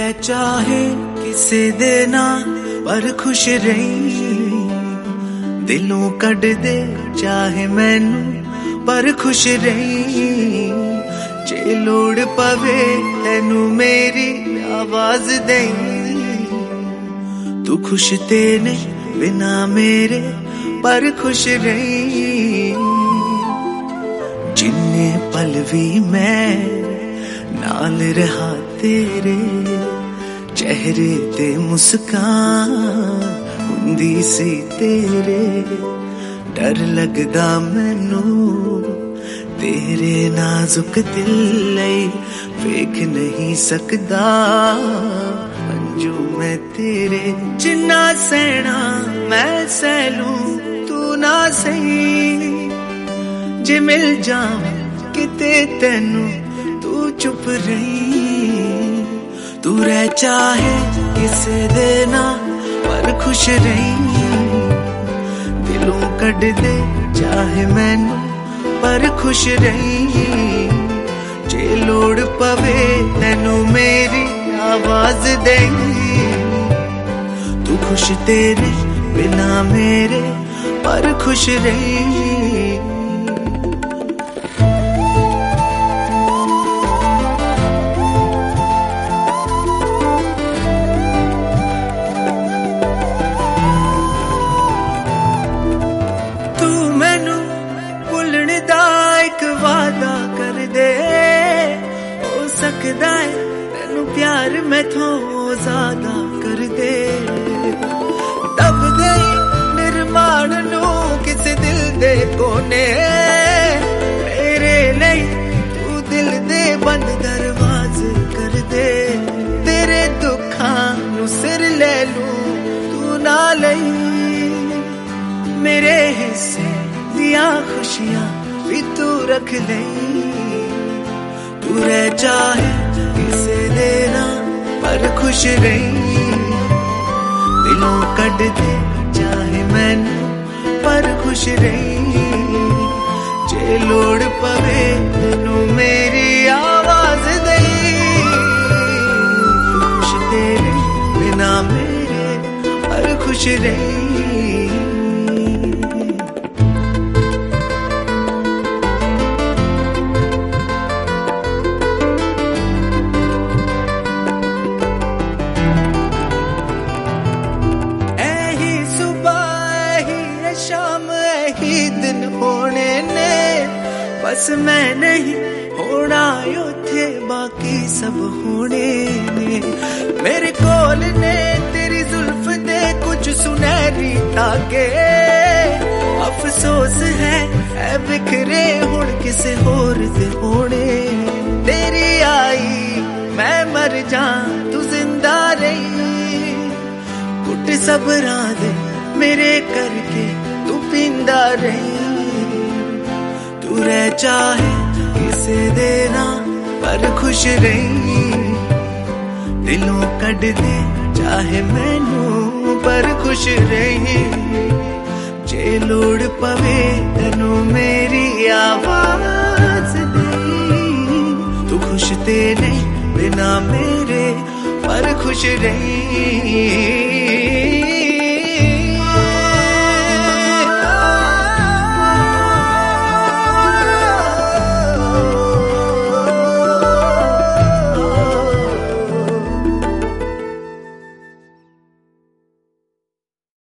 ਰਹਿ ਚਾਹੇ ਕਿਸੇ ਦੇ ਨਾਲ ਪਰ ਖੁਸ਼ ਰਹੀ, ਦਿਲੋਂ ਕੱਢ ਦੇ ਚਾਹੇ ਮੈਨੂੰ ਪਰ ਖੁਸ਼ ਰਹੀ। ਜੇ ਲੋੜ ਪਵੇ ਤੈਨੂੰ ਮੇਰੀ ਆਵਾਜ਼ ਦੇਈ, ਤੂੰ ਖੁਸ਼ ਤੇ ਨੇ ਬਿਨਾ ਮੇਰੇ ਪਰ ਖੁਸ਼ ਰਹੀ। ਜਿੰਨੇ ਪਲ ਵੀ ਮੈਂ ਨਾਲ ਰਹਾ ਤੇਰੇ, ਚਿਹਰੇ ਤੇ ਮੁਸਕਾਨ ਹੁੰਦੀ ਸੀ ਤੇਰੇ। ਡਰ ਲੱਗਦਾ ਮੈਨੂੰ ਤੇਰੇ ਨਾਜ਼ੁਕ ਦਿਲ ਲਈ, ਵੇਖ ਨਹੀਂ ਸਕਦਾ ਅੰਜੂ ਮੈਂ ਤੇਰੇ। ਜਿੰਨਾ ਸਹਿਣਾ ਮੈਂ ਸਹਿ ਲੂੰ ਤੂੰ ਨਾ ਸਹੀ, ਜੇ ਮਿਲ ਜਾਵਾਂ ਕਿਤੇ ਤੈਨੂੰ ਤੂੰ ਚੁੱਪ ਰਹੀ। ਤੂੰ ਰਹਿ ਚਾਹੇ ਕਿਸੇ ਦੇ ਨਾਲ ਪਰ ਖੁਸ਼ ਰਹੀ, ਦਿਲੋਂ ਕੱਢ ਦੇ ਚਾਹੇ ਮੈਨੂੰ ਪਰ ਖੁਸ਼ ਰਹੀ। ਜੇ ਲੋੜ ਪਵੇ ਤੈਨੂੰ ਮੇਰੀ ਆਵਾਜ਼ ਦੇਈ, ਤੂੰ ਖੁਸ਼ ਤੇਰੇ ਬਿਨਾ ਮੇਰੇ ਪਰ ਖੁਸ਼ ਰਹੀ। ਤੂੰ ਮੈਨੂੰ ਭੁੱਲਣ ਦਾ ਇੱਕ ਵਾਅਦਾ ਕਰ ਦੇ, ਹੋ ਸਕਦਾ ਹੈ ਤੈਨੂੰ ਪਿਆਰ ਮੈਥੋਂ ਜ਼ਿਆਦਾ ਕਰ ਦੇ। ਦਬ ਗਈ ਨਿਰਮਾਣ ਨੂੰ ਕਿਸੇ ਦਿਲ ਦੇ ਕੋਨੇ, ਮੇਰੇ ਲਈ ਤੂੰ ਦਿਲ ਦੇ ਬੰਦ ਦਰਵਾਜ਼ੇ ਕਰ ਦੇ। ਤੇਰੇ ਦੁੱਖਾਂ ਨੂੰ ਸਿਰ ਲੈ ਲੂੰ ਤੂੰ ਨਾ ਲਈ, ਮੇਰੇ ਹਿੱਸੇ ਦੀਆਂ ਖੁਸ਼ੀਆਂ ਵੀ ਤੂੰ ਰੱਖ ਲਈ। ਤੂੰ ਰਹਿ ਚਾਹੇ ਕਿਸੇ ਦੇ ਨਾਲ ਪਰ ਖੁਸ਼ ਰਹੀ, ਦਿਲੋਂ ਕੱਢ ਦੇ ਚਾਹੇ ਮੈਨੂੰ ਪਰ ਖੁਸ਼ ਰਹੀ। ਜੇ ਲੋੜ ਪਵੇ ਤੈਨੂੰ ਮੇਰੀ ਆਵਾਜ਼ ਦੇਈ, ਖੁਸ਼ ਤੇਰੇ ਬਿਨਾ ਮੇਰੇ ਪਰ ਖੁਸ਼ ਰਹੀ। शाम ही दिन होने ने, बस मैं नहीं होना उथे बाकी सब होने ने। मेरे कोल ने तेरी जुल्फ दे कुछ सुनहरी ताके, अफसोस है बिखरे हुण किसे होर दे होने। तेरी आई मैं मर जा तू जिंदा रही, कुट सबरां दे मेरे करके तू पींदा रही। तू रह चाहे किसे दे नाल पर खुश रही, दिलों कढ दे चाहे मैनू पर खुश रही। जे लोड़ पवे तैनू मेरी आवाज देई, तू खुश ते नहीं बिना मेरे पर खुश रही।